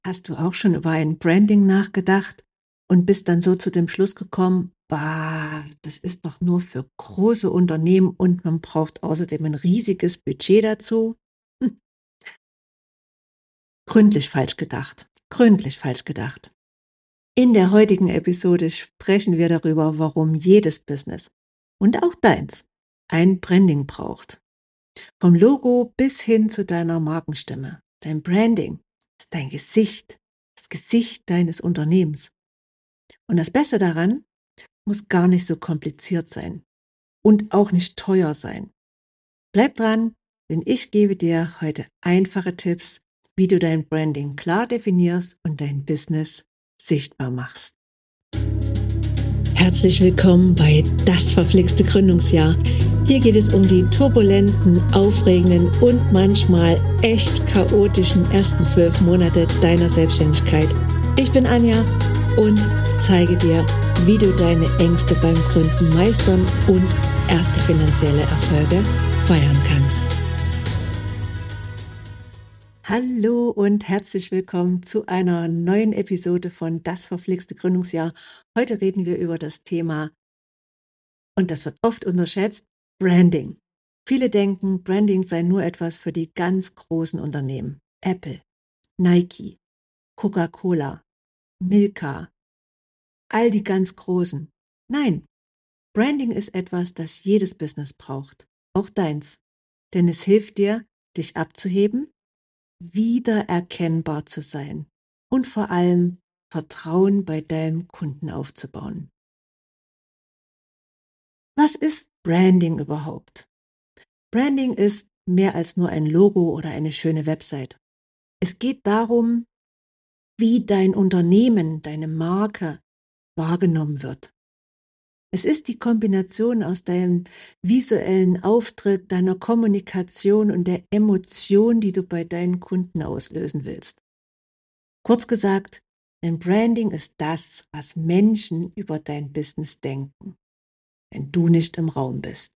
Hast du auch schon über ein Branding nachgedacht und bist dann so zu dem Schluss gekommen, bah, das ist doch nur für große Unternehmen und man braucht außerdem ein riesiges Budget dazu? Hm, gründlich falsch gedacht. Gründlich falsch gedacht. In der heutigen Episode sprechen wir darüber, warum jedes Business und auch deins ein Branding braucht. Vom Logo bis hin zu deiner Markenstimme. Dein Branding ist dein Gesicht, das Gesicht deines Unternehmens. Und das Beste daran, muss gar nicht so kompliziert sein und auch nicht teuer sein. Bleib dran, denn ich gebe dir heute einfache Tipps, wie du dein Branding klar definierst und dein Business sichtbar machst. Herzlich willkommen bei Das verflixte Gründungsjahr. Hier geht es um die turbulenten, aufregenden und manchmal echt chaotischen ersten 12 Monate deiner Selbstständigkeit. Ich bin Anja und zeige dir, wie du deine Ängste beim Gründen meistern und erste finanzielle Erfolge feiern kannst. Hallo und herzlich willkommen zu einer neuen Episode von Das verflixte Gründungsjahr. Heute reden wir über das Thema, und das wird oft unterschätzt, Branding. Viele denken, Branding sei nur etwas für die ganz großen Unternehmen. Apple, Nike, Coca-Cola, Milka, all die ganz großen. Nein, Branding ist etwas, das jedes Business braucht, auch deins. Denn es hilft dir, dich abzuheben, wiedererkennbar zu sein und vor allem Vertrauen bei deinem Kunden aufzubauen. Was ist Branding überhaupt? Branding ist mehr als nur ein Logo oder eine schöne Website. Es geht darum, wie dein Unternehmen, deine Marke wahrgenommen wird. Es ist die Kombination aus deinem visuellen Auftritt, deiner Kommunikation und der Emotion, die du bei deinen Kunden auslösen willst. Kurz gesagt, dein Branding ist das, was Menschen über dein Business denken, wenn du nicht im Raum bist.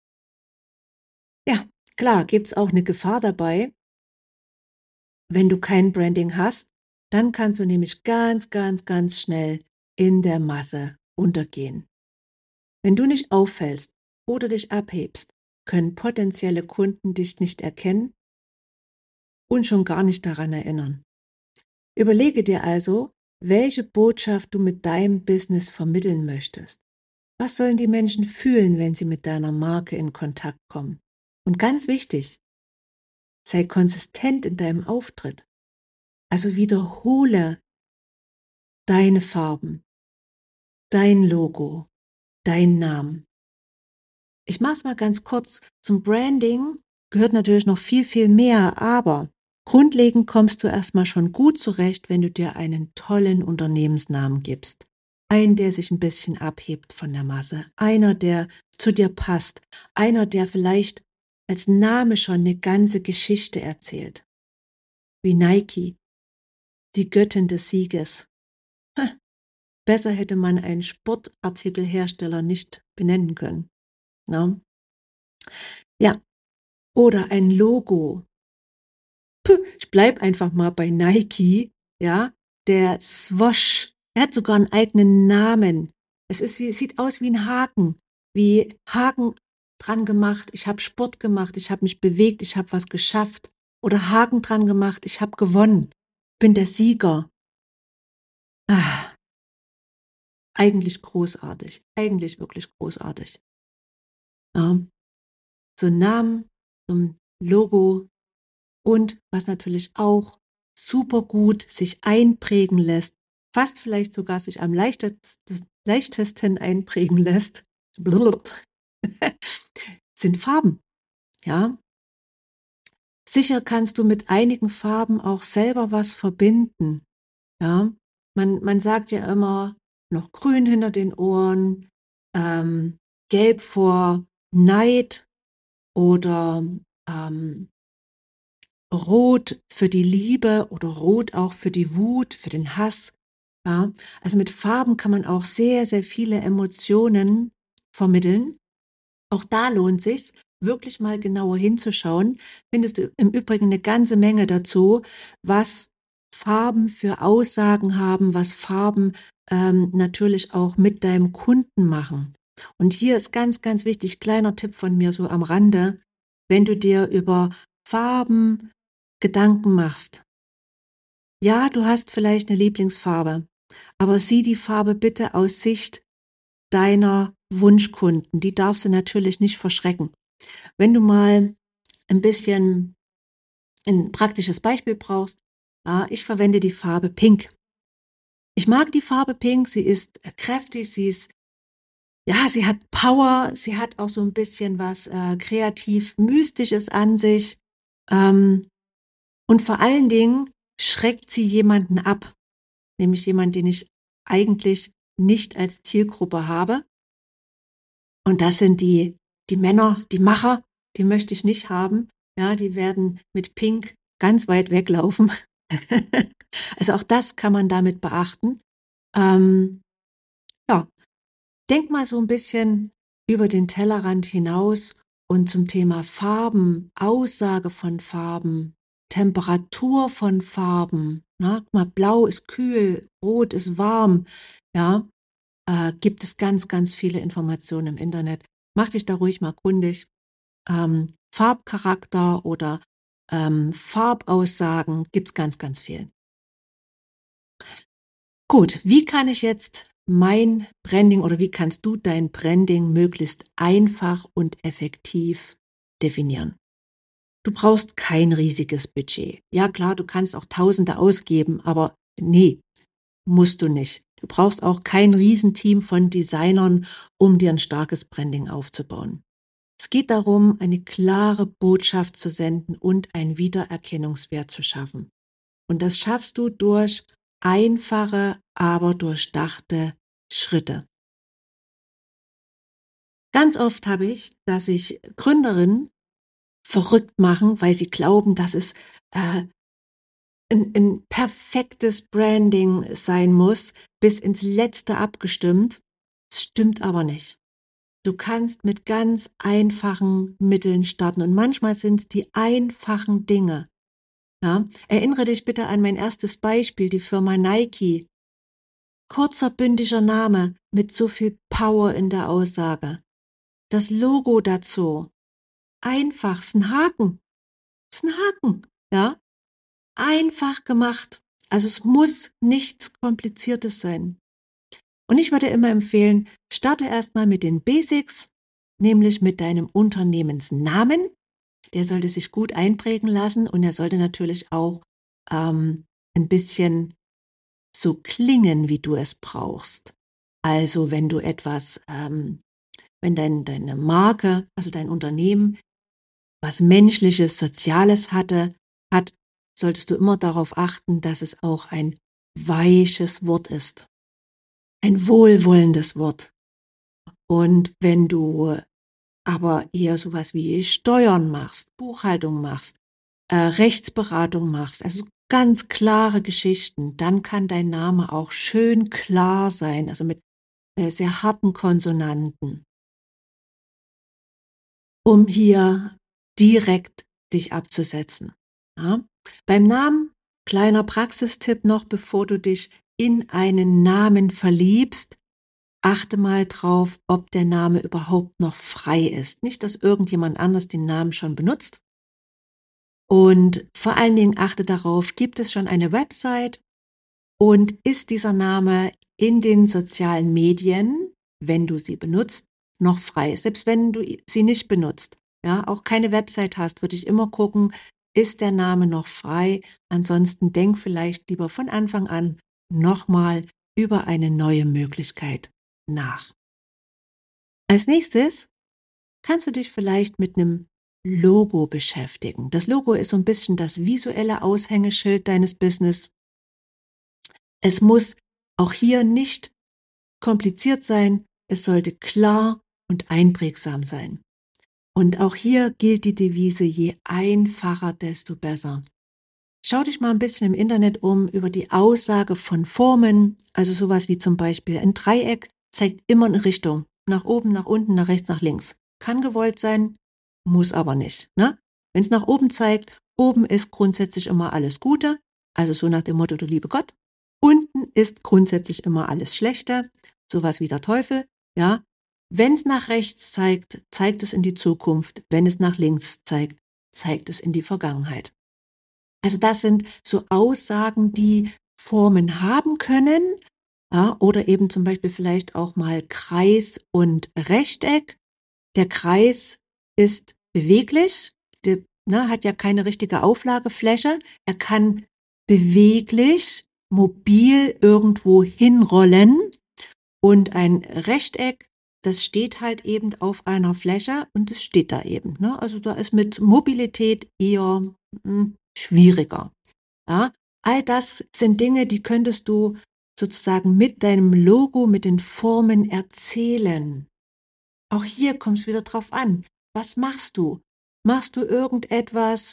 Ja, klar, gibt's auch eine Gefahr dabei. Wenn du kein Branding hast, dann kannst du nämlich ganz, ganz, ganz schnell in der Masse untergehen. Wenn du nicht auffällst oder dich abhebst, können potenzielle Kunden dich nicht erkennen und schon gar nicht daran erinnern. Überlege dir also, welche Botschaft du mit deinem Business vermitteln möchtest. Was sollen die Menschen fühlen, wenn sie mit deiner Marke in Kontakt kommen? Und ganz wichtig, sei konsistent in deinem Auftritt. Also wiederhole deine Farben, dein Logo, deinen Namen. Ich mache es mal ganz kurz. Zum Branding gehört natürlich noch viel, viel mehr, aber grundlegend kommst du erstmal schon gut zurecht, wenn du dir einen tollen Unternehmensnamen gibst. Einen, der sich ein bisschen abhebt von der Masse. Einer, der zu dir passt. Einer, der vielleicht als Name schon eine ganze Geschichte erzählt. Wie Nike, die Göttin des Sieges. Besser hätte man einen Sportartikelhersteller nicht benennen können. Na? Ja, oder ein Logo. Ich bleib einfach mal bei Nike, ja, der Swosh, er hat sogar einen eigenen Namen. Es sieht aus wie ein Haken, wie Haken dran gemacht, ich habe Sport gemacht, ich habe mich bewegt, ich habe was geschafft. Oder Haken dran gemacht, ich habe gewonnen, bin der Sieger. Ah, eigentlich großartig, eigentlich wirklich großartig. Ja, so ein Namen, so ein Logo, und was natürlich auch super gut sich einprägen lässt, fast vielleicht sogar sich am leichtesten einprägen lässt, sind Farben. Ja, sicher kannst du mit einigen Farben auch selber was verbinden. Ja, man sagt ja immer noch grün hinter den Ohren, ähm, gelb vor Neid oder Rot für die Liebe oder Rot auch für die Wut, für den Hass. Ja, also mit Farben kann man auch sehr, sehr viele Emotionen vermitteln. Auch da lohnt sich's, wirklich mal genauer hinzuschauen. Findest du im Übrigen eine ganze Menge dazu, was Farben für Aussagen haben, was Farben natürlich auch mit deinem Kunden machen. Und hier ist ganz, ganz wichtig, kleiner Tipp von mir so am Rande, wenn du dir über Farben Gedanken machst. Ja, du hast vielleicht eine Lieblingsfarbe, aber sieh die Farbe bitte aus Sicht deiner Wunschkunden. Die darfst du natürlich nicht verschrecken. Wenn du mal ein bisschen ein praktisches Beispiel brauchst, ich verwende die Farbe Pink. Ich mag die Farbe Pink, sie ist kräftig, sie hat Power, sie hat auch so ein bisschen was kreativ-mystisches an sich. Ähm, und vor allen Dingen schreckt sie jemanden ab, nämlich jemanden, den ich eigentlich nicht als Zielgruppe habe. Und das sind die Männer, die Macher, die möchte ich nicht haben. Ja, die werden mit Pink ganz weit weglaufen. Also auch das kann man damit beachten. Ähm, ja, denk mal so ein bisschen über den Tellerrand hinaus und zum Thema Farben, Aussage von Farben, Temperatur von Farben. Na, guck mal, blau ist kühl, rot ist warm. Ja, gibt es ganz, ganz viele Informationen im Internet. Mach dich da ruhig mal kundig. Farbcharakter oder Farbaussagen gibt's ganz, ganz viel. Gut, wie kann ich jetzt mein Branding oder wie kannst du dein Branding möglichst einfach und effektiv definieren? Du brauchst kein riesiges Budget. Ja klar, du kannst auch Tausende ausgeben, aber nee, musst du nicht. Du brauchst auch kein Riesenteam von Designern, um dir ein starkes Branding aufzubauen. Es geht darum, eine klare Botschaft zu senden und einen Wiedererkennungswert zu schaffen. Und das schaffst du durch einfache, aber durchdachte Schritte. Ganz oft habe ich, dass sich Gründerinnen verrückt machen, weil sie glauben, dass es ein perfektes Branding sein muss, bis ins Letzte abgestimmt. Es stimmt aber nicht. Du kannst mit ganz einfachen Mitteln starten und manchmal sind es die einfachen Dinge. Ja? Erinnere dich bitte an mein erstes Beispiel, die Firma Nike. Kurzer, bündiger Name mit so viel Power in der Aussage. Das Logo dazu. Einfach, ist ein Haken. Ist ein Haken, ja? Einfach gemacht. Also es muss nichts Kompliziertes sein. Und ich würde immer empfehlen, starte erstmal mit den Basics, nämlich mit deinem Unternehmensnamen. Der sollte sich gut einprägen lassen und er sollte natürlich auch ein bisschen so klingen, wie du es brauchst. Also wenn du etwas, wenn deine Marke, also dein Unternehmen, was Menschliches, Soziales hat, solltest du immer darauf achten, dass es auch ein weiches Wort ist. Ein wohlwollendes Wort. Und wenn du aber eher sowas wie Steuern machst, Buchhaltung machst, Rechtsberatung machst, also ganz klare Geschichten, dann kann dein Name auch schön klar sein, also mit sehr harten Konsonanten, um hier direkt dich abzusetzen. Ja? Beim Namen, kleiner Praxistipp noch, bevor du dich in einen Namen verliebst, achte mal drauf, ob der Name überhaupt noch frei ist. Nicht, dass irgendjemand anders den Namen schon benutzt. Und vor allen Dingen achte darauf, gibt es schon eine Website und ist dieser Name in den sozialen Medien, wenn du sie benutzt, noch frei. Selbst wenn du sie nicht benutzt, ja, auch keine Website hast, würde ich immer gucken, ist der Name noch frei? Ansonsten denk vielleicht lieber von Anfang an nochmal über eine neue Möglichkeit nach. Als nächstes kannst du dich vielleicht mit einem Logo beschäftigen. Das Logo ist so ein bisschen das visuelle Aushängeschild deines Business. Es muss auch hier nicht kompliziert sein, es sollte klar und einprägsam sein. Und auch hier gilt die Devise, je einfacher, desto besser. Schau dich mal ein bisschen im Internet um über die Aussage von Formen, also sowas wie zum Beispiel ein Dreieck zeigt immer eine Richtung, nach oben, nach unten, nach rechts, nach links. Kann gewollt sein, muss aber nicht. Ne? Wenn es nach oben zeigt, oben ist grundsätzlich immer alles Gute, also so nach dem Motto, du liebe Gott. Unten ist grundsätzlich immer alles Schlechte, sowas wie der Teufel, ja. Wenn es nach rechts zeigt, zeigt es in die Zukunft. Wenn es nach links zeigt, zeigt es in die Vergangenheit. Also das sind so Aussagen, die Formen haben können, ja, oder eben zum Beispiel vielleicht auch mal Kreis und Rechteck. Der Kreis ist beweglich, hat ja keine richtige Auflagefläche. Er kann beweglich, mobil irgendwo hinrollen und ein Rechteck, das steht halt eben auf einer Fläche und es steht da eben. Ne? Also da ist mit Mobilität eher schwieriger. Ja? All das sind Dinge, die könntest du sozusagen mit deinem Logo, mit den Formen erzählen. Auch hier kommt es wieder drauf an. Was machst du? Machst du irgendetwas,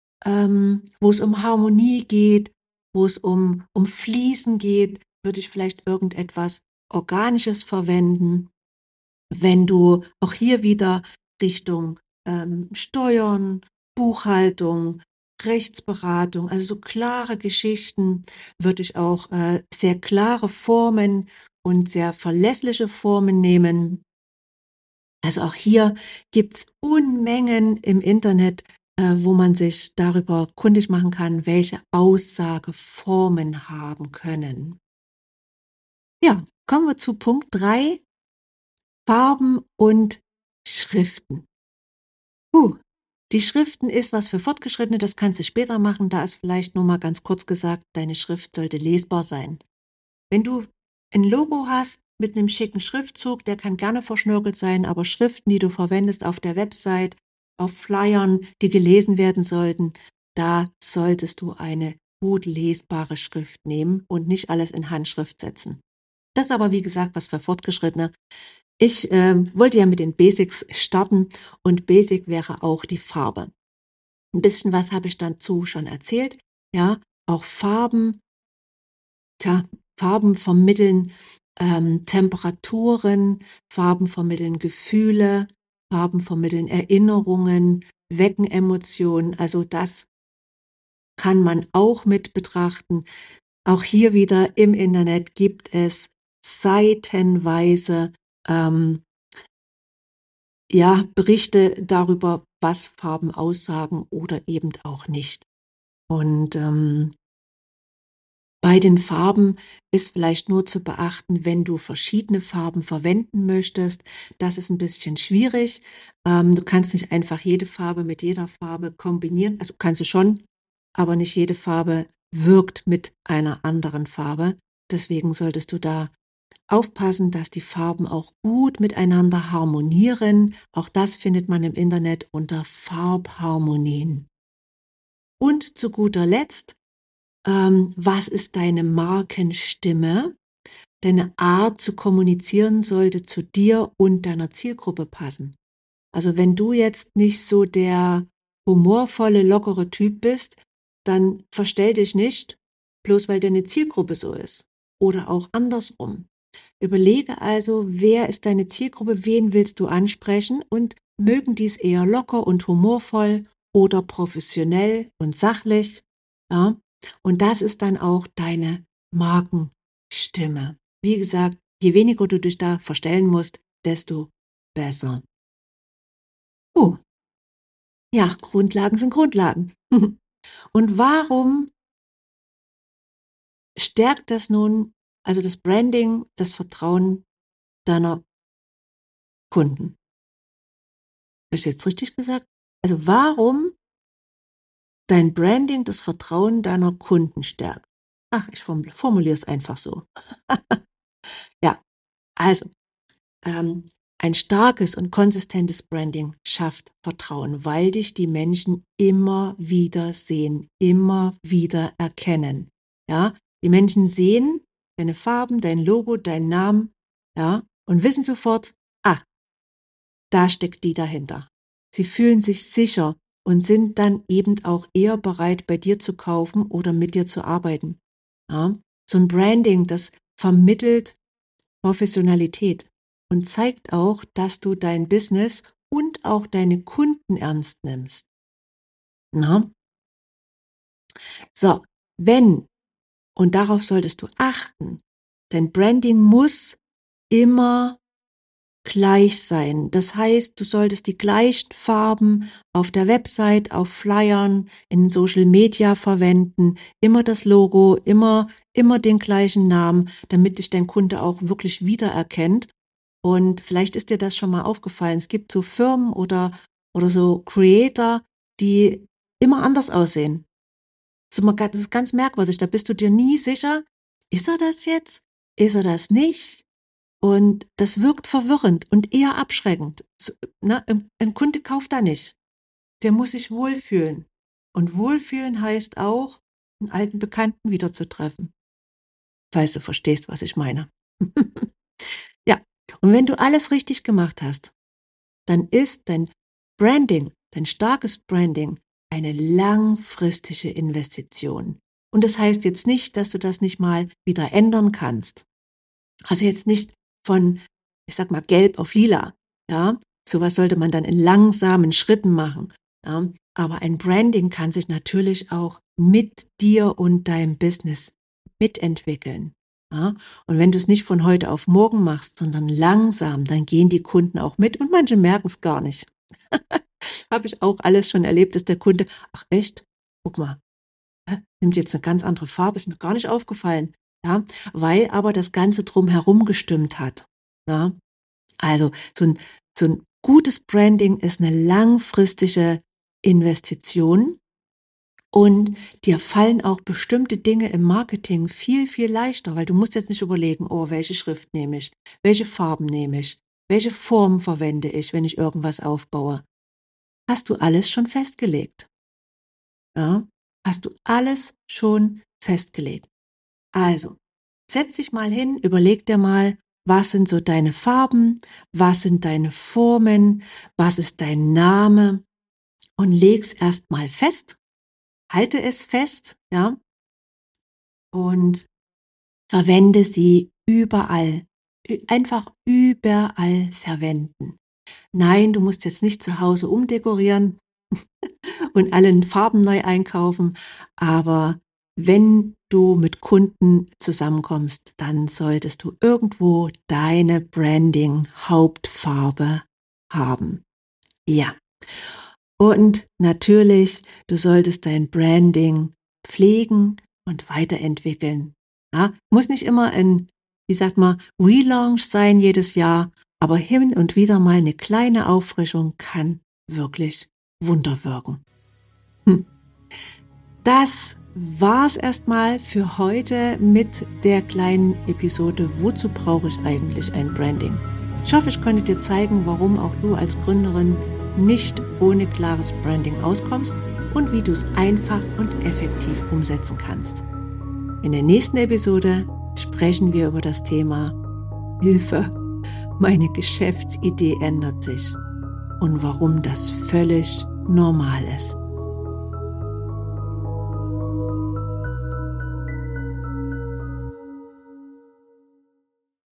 wo es um Harmonie geht, wo es um Fließen geht? Würde ich vielleicht irgendetwas Organisches verwenden? Wenn du auch hier wieder Richtung Steuern, Buchhaltung, Rechtsberatung, also so klare Geschichten, würde ich auch sehr klare Formen und sehr verlässliche Formen nehmen. Also auch hier gibt's Unmengen im Internet, wo man sich darüber kundig machen kann, welche Aussageformen haben können. Ja, kommen wir zu Punkt 3: Farben und Schriften. Die Schriften ist was für Fortgeschrittene, das kannst du später machen. Da ist vielleicht nur mal ganz kurz gesagt, deine Schrift sollte lesbar sein. Wenn du ein Logo hast mit einem schicken Schriftzug, der kann gerne verschnörkelt sein, aber Schriften, die du verwendest auf der Website, auf Flyern, die gelesen werden sollten, da solltest du eine gut lesbare Schrift nehmen und nicht alles in Handschrift setzen. Das ist aber, wie gesagt, was für Fortgeschrittene. Ich wollte ja mit den Basics starten und Basic wäre auch die Farbe. Ein bisschen was habe ich dazu schon erzählt. Ja, auch Farben, tja, Farben vermitteln Temperaturen, Farben vermitteln Gefühle, Farben vermitteln Erinnerungen, wecken Emotionen. Also das kann man auch mit betrachten. Auch hier wieder im Internet gibt es seitenweise ähm, ja, Berichte darüber, was Farben aussagen oder eben auch nicht. Und bei den Farben ist vielleicht nur zu beachten, wenn du verschiedene Farben verwenden möchtest, das ist ein bisschen schwierig. Du kannst nicht einfach jede Farbe mit jeder Farbe kombinieren. Also, kannst du schon, aber nicht jede Farbe wirkt mit einer anderen Farbe. Deswegen solltest du da aufpassen, dass die Farben auch gut miteinander harmonieren. Auch das findet man im Internet unter Farbharmonien. Und zu guter Letzt, was ist deine Markenstimme? Deine Art zu kommunizieren sollte zu dir und deiner Zielgruppe passen. Also wenn du jetzt nicht so der humorvolle, lockere Typ bist, dann verstell dich nicht, bloß weil deine Zielgruppe so ist. Oder auch andersrum. Überlege also, wer ist deine Zielgruppe, wen willst du ansprechen und mögen dies eher locker und humorvoll oder professionell und sachlich, ja? Und das ist dann auch deine Markenstimme. Wie gesagt, je weniger du dich da verstellen musst, desto besser. Oh, ja, Grundlagen sind Grundlagen. Und warum stärkt das nun, also das Branding, das Vertrauen deiner Kunden? Habe ich jetzt richtig gesagt? Also warum dein Branding das Vertrauen deiner Kunden stärkt? Ach, ich formuliere es einfach so. Ja, also ähm, ein starkes und konsistentes Branding schafft Vertrauen, weil dich die Menschen immer wieder sehen, immer wieder erkennen. Ja, die Menschen sehen deine Farben, dein Logo, deinen Namen, ja, und wissen sofort, ah, da steckt die dahinter. Sie fühlen sich sicher und sind dann eben auch eher bereit, bei dir zu kaufen oder mit dir zu arbeiten. Ja? So ein Branding, das vermittelt Professionalität und zeigt auch, dass du dein Business und auch deine Kunden ernst nimmst. Na? So, Wenn, und darauf solltest du achten, dein Branding muss immer gleich sein. Das heißt, du solltest die gleichen Farben auf der Website, auf Flyern, in Social Media verwenden, immer das Logo, immer den gleichen Namen, damit dich dein Kunde auch wirklich wiedererkennt. Und vielleicht ist dir das schon mal aufgefallen. Es gibt so Firmen oder so Creator, die immer anders aussehen. Das ist ganz merkwürdig. Da bist du dir nie sicher, ist er das jetzt? Ist er das nicht? Und das wirkt verwirrend und eher abschreckend. Ein Kunde kauft da nicht. Der muss sich wohlfühlen. Und wohlfühlen heißt auch, einen alten Bekannten wiederzutreffen. Falls du verstehst, was ich meine. Ja, und wenn du alles richtig gemacht hast, dann ist dein Branding, dein starkes Branding, eine langfristige Investition. Und das heißt jetzt nicht, dass du das nicht mal wieder ändern kannst. Also jetzt nicht von, ich sag mal, gelb auf lila. Ja, sowas sollte man dann in langsamen Schritten machen. Ja, aber ein Branding kann sich natürlich auch mit dir und deinem Business mitentwickeln. Ja, und wenn du es nicht von heute auf morgen machst, sondern langsam, dann gehen die Kunden auch mit und manche merken es gar nicht. Habe ich auch alles schon erlebt, dass der Kunde, ach echt, guck mal, nimmt jetzt eine ganz andere Farbe, ist mir gar nicht aufgefallen. Ja, weil aber das Ganze drumherum gestimmt hat. Ja, also so ein gutes Branding ist eine langfristige Investition und dir fallen auch bestimmte Dinge im Marketing viel, viel leichter, weil du musst jetzt nicht überlegen, oh, welche Schrift nehme ich, welche Farben nehme ich, welche Form verwende ich, wenn ich irgendwas aufbaue. Hast du alles schon festgelegt? Ja, hast du alles schon festgelegt? Also, setz dich mal hin, überleg dir mal, was sind so deine Farben, was sind deine Formen, was ist dein Name und leg's erst mal fest, halte es fest, ja, und verwende sie überall. Einfach überall verwenden. Nein, du musst jetzt nicht zu Hause umdekorieren und alle Farben neu einkaufen, aber wenn du mit Kunden zusammenkommst, dann solltest du irgendwo deine Branding-Hauptfarbe haben. Ja. Und natürlich, du solltest dein Branding pflegen und weiterentwickeln. Ja, muss nicht immer ein, wie sagt man, Relaunch sein jedes Jahr, aber hin und wieder mal eine kleine Auffrischung kann wirklich Wunder wirken. Das war's erstmal für heute mit der kleinen Episode Wozu brauche ich eigentlich ein Branding? Ich hoffe, ich konnte dir zeigen, warum auch du als Gründerin nicht ohne klares Branding auskommst und wie du es einfach und effektiv umsetzen kannst. In der nächsten Episode sprechen wir über das Thema Hilfe, meine Geschäftsidee ändert sich und warum das völlig normal ist.